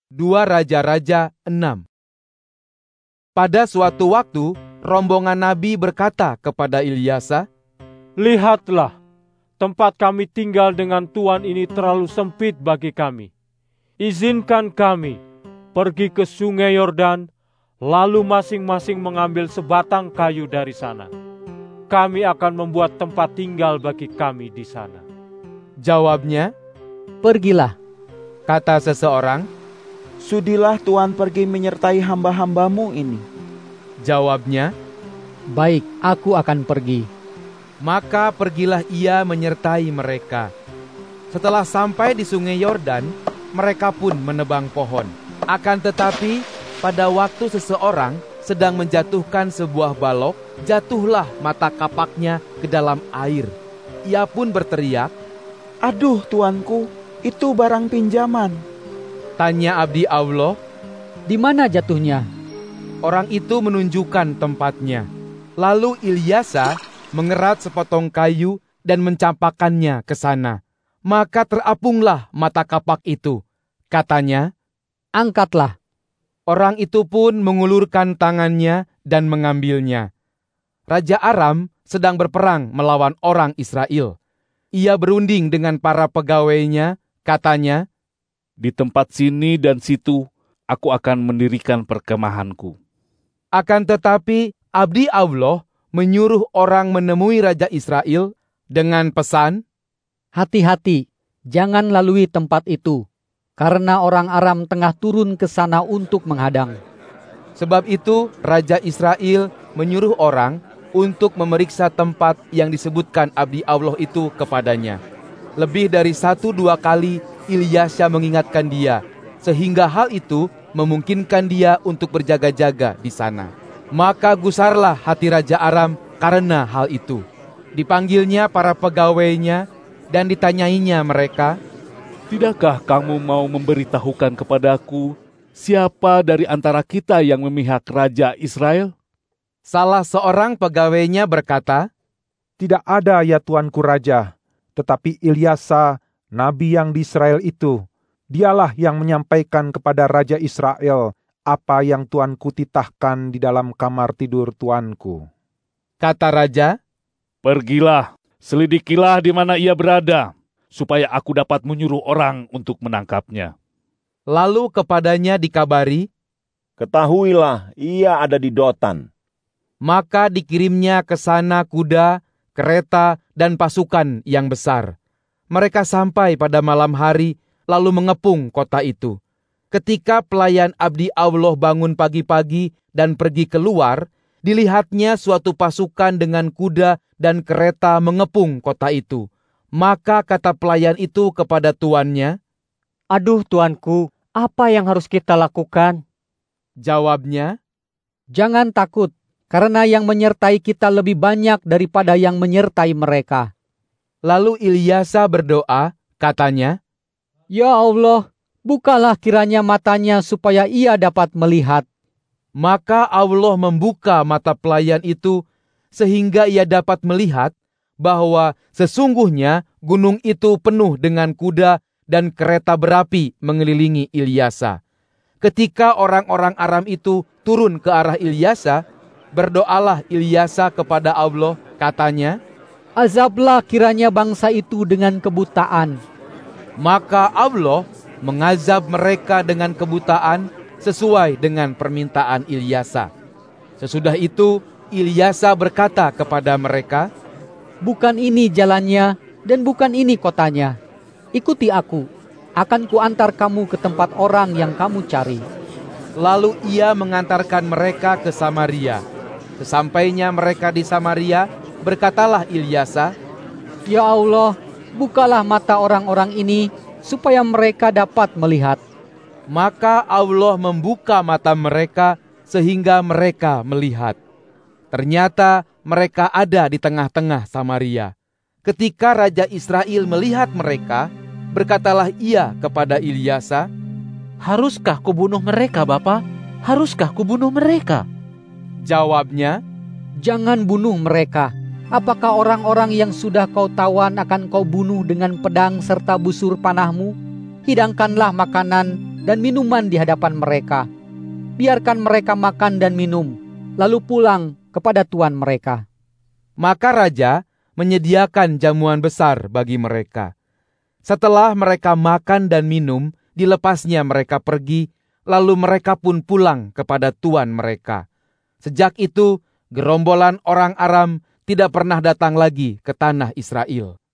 2 Raja-Raja 6. Pada suatu waktu, rombongan nabi berkata kepada Ilyasa, "Lihatlah, tempat kami tinggal dengan Tuan ini terlalu sempit bagi kami. Izinkan kami pergi ke sungai Yordan, lalu masing-masing mengambil sebatang kayu dari sana. Kami akan membuat tempat tinggal bagi kami di sana." Jawabnya, "Pergilah," kata seseorang. "Sudilah Tuan pergi menyertai hamba-hambamu ini." Jawabnya, "Baik, aku akan pergi." maka pergilah ia menyertai mereka. Setelah sampai di sungai Yordan, mereka pun menebang pohon. Akan tetapi, pada waktu seseorang sedang menjatuhkan sebuah balok, jatuhlah mata kapaknya ke dalam air. Ia pun berteriak, "Aduh tuanku, itu barang pinjaman." Tanya abdi Allah. "Di mana jatuhnya?" Orang itu menunjukkan tempatnya. Lalu Ilyasa mengerat sepotong kayu dan mencampakkannya ke sana. Maka terapunglah mata kapak itu. Katanya, "Angkatlah." orang itu pun mengulurkan tangannya dan mengambilnya. Raja Aram sedang berperang melawan orang Israel. Ia berunding dengan para pegawainya, katanya, "Di tempat sini dan situ, aku akan mendirikan perkemahanku." Akan tetapi abdi Allah menyuruh orang menemui Raja Israel dengan pesan, "Hati-hati, jangan lalui tempat itu, karena orang Aram tengah turun ke sana untuk menghadang." Sebab itu Raja Israel menyuruh orang untuk memeriksa tempat yang disebutkan abdi Allah itu kepadanya. Lebih dari 1-2 kali Ilyasa mengingatkan dia, sehingga hal itu memungkinkan dia untuk berjaga-jaga di sana. Maka gusarlah hati Raja Aram karena hal itu. Dipanggilnya para pegawainya dan ditanyainya mereka, "Tidakkah kamu mau memberitahukan kepadaku siapa dari antara kita yang memihak Raja Israel?" Salah seorang pegawainya berkata, "Tidak ada ya tuanku raja, tetapi Ilyasa, nabi yang di Israel itu, dialah yang menyampaikan kepada Raja Israel apa yang tuanku titahkan di dalam kamar tidur tuanku." Kata raja, "Pergilah, selidikilah di mana ia berada, supaya aku dapat menyuruh orang untuk menangkapnya." Lalu kepadanya dikabari, "Ketahuilah, ia ada di Dotan." maka dikirimnya ke sana kuda, kereta, dan pasukan yang besar. Mereka sampai pada malam hari, lalu mengepung kota itu. Ketika pelayan abdi Allah bangun pagi-pagi dan pergi keluar, dilihatnya suatu pasukan dengan kuda dan kereta mengepung kota itu. Maka kata pelayan itu kepada tuannya, "Aduh tuanku, apa yang harus kita lakukan?" Jawabnya, "Jangan takut, karena yang menyertai kita lebih banyak daripada yang menyertai mereka." Lalu Ilyasa berdoa, katanya, "Ya Allah, bukalah kiranya matanya supaya ia dapat melihat." Maka Allah membuka mata pelayan itu sehingga ia dapat melihat bahwa sesungguhnya gunung itu penuh dengan kuda dan kereta berapi mengelilingi Ilyasa. Ketika orang-orang Aram itu turun ke arah Ilyasa, berdoalah Ilyasa kepada Allah, katanya, "Azablah kiranya bangsa itu dengan kebutaan." Maka Allah mengazab mereka dengan kebutaan sesuai dengan permintaan Ilyasa. Sesudah itu Ilyasa berkata kepada mereka, "Bukan ini jalannya dan bukan ini kotanya. Ikuti aku, akan kuantar kamu ke tempat orang yang kamu cari." Lalu ia mengantarkan mereka ke Samaria. Sesampainya mereka di Samaria, berkatalah Ilyasa, "Ya Allah, bukalah mata orang-orang ini supaya mereka dapat melihat." Maka Allah membuka mata mereka sehingga mereka melihat. Ternyata mereka ada di tengah-tengah Samaria. Ketika Raja Israel melihat mereka, berkatalah ia kepada Ilyasa, "Haruskah kubunuh mereka, Bapa? Haruskah kubunuh mereka?" Jawabnya, "Jangan bunuh mereka. Apakah orang-orang yang sudah kau tawan akan kau bunuh dengan pedang serta busur panahmu? Hidangkanlah makanan dan minuman di hadapan mereka. Biarkan mereka makan dan minum, lalu pulang kepada tuan mereka." Maka raja menyediakan jamuan besar bagi mereka. Setelah mereka makan dan minum, dilepasnya mereka pergi, lalu mereka pun pulang kepada tuan mereka. Sejak itu, gerombolan orang Aram tidak pernah datang lagi ke tanah Israel.